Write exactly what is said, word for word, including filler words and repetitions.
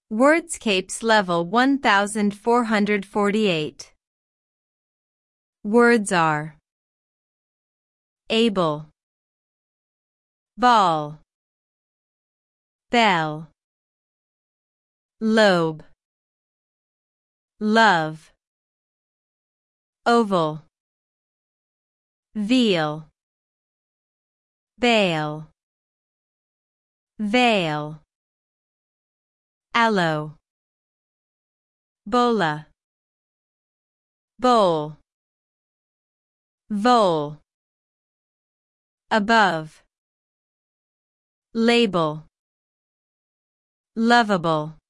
Wordscapes level one thousand four hundred forty-eight. Words are able, ball, bell, lobe, love, oval, veal, bail, veil, aloe, bola, bowl, vole, above, label, lovable.